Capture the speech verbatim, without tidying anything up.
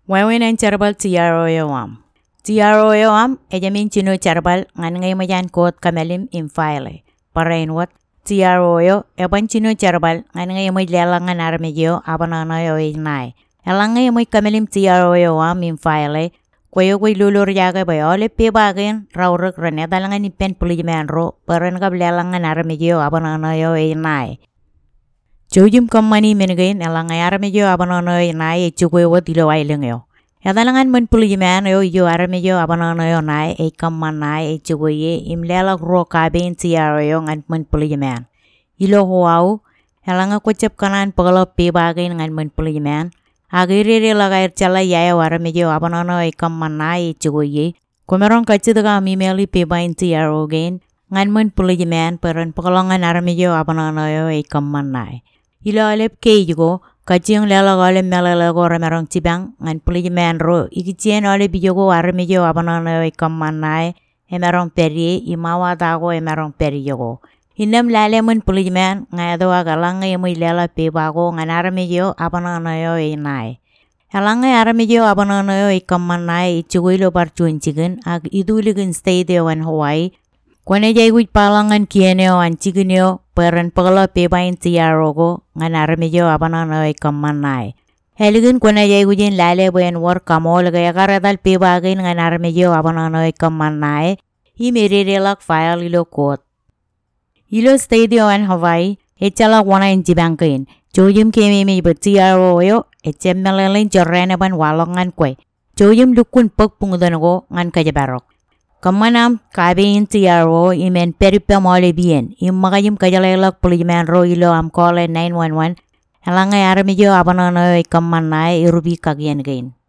Wawinan charbal tiyaroyo am. Tiyaroyo am ejamin chino charbal ngan ngay majan kot kamelim in file. Parain wat tiyaroyo eban chino charbal ngan ngay moy lelangan armejo abananayo inay. Elang ngay moy kamelim tiyaroyo am in file. Kwayo kway lulur yaga bay ole pe bagin rawruk rene dalangan ni pen pulijiman ro paran kab lelangan armejo abananayo inay. Jojum kamani mengain elang ay armejo abananayo inay chukwe wat ilo ailengyo. Yadalangan men pulijiman yo yo armejo abananayo nay e kamman nay e chukwe imlelak ro kabin tiyaroyo ngan men pulijiman. Ilo huau elang ko chep kanan pagalo pe bagin ngan men pulijiman. Agirire lagair chala yaya armejo abananayo e kamman nay e chukwe komeron kachidga mimeli pe bain tiyaro gain ngan men pulijiman paran pagalongan armejo abananayo e kamman nay. Ilo alep kei jugo kacing lela gole melele go remerong cibang ngan pulijiman ro ikicien ole bijogo armejo abananayo e kamman nay emerong peri imawa dago emerong peri jogo. Indem lale men pulijiman ngado agalang e muy lela pe bago ngan armejo abananayo e nay. Elang e armejo abananayo e kamman nay ichuguilo barchuin chigen ag iduligin stay de wan Hawaii. Kone jay wich palangan kieneo an chigeneo peran pagala pe bain tiyarogo ngan armejo abananayo e kamman nay. Heligin kone jay wichin lale boyen war kamol gaya karadal pe bagin ngan armejo abananayo e kamman nay. I merirelak file ilo kot. Ilo stay de wan Hawaii echala wana in jibangkin. Jojum kemi mi betiyaroyo echem melalin jorrene ban walongan kwe. Jojum dukun pag pungdanogo ngan kajabarok. Kamanam kabin tiyaro imen peripa mole bien imagayim kajalelak pulijiman ro ilo am call nine one one elang ay armejo abananayo e kamman nay irubi kagyen gain.